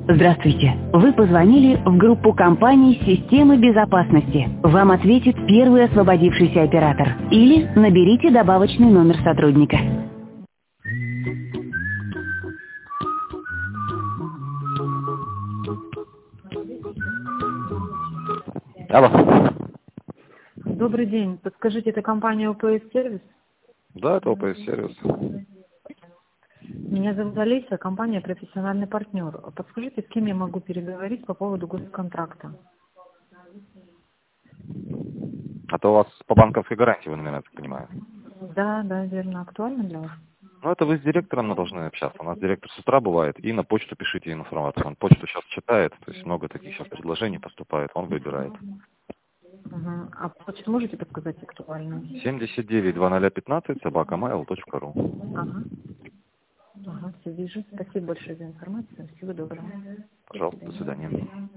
Здравствуйте. Вы позвонили в группу компаний «Системы безопасности». Вам ответит первый освободившийся оператор. Или наберите добавочный номер сотрудника. Алло. Добрый день. Подскажите, это компания ОПС Сервис? Да, это ОПС сервис. Меня зовут Олеся, компания «Профессиональный партнер». Подскажите, с кем я могу переговорить по поводу госконтракта? А то у вас по банковской гарантии, вы, наверное, так понимаю. Да, верно. Актуально для вас? Ну, это вы с директором должны общаться. У нас директор с утра бывает, и на почту пишите информацию. Он почту сейчас читает, то есть много таких сейчас предложений поступает, он выбирает. Угу. А почту можете подсказать актуально? 79-2015 @mail.ru. Ага, все вижу. Спасибо большое за информацию. Всего доброго. Пожалуйста, до свидания.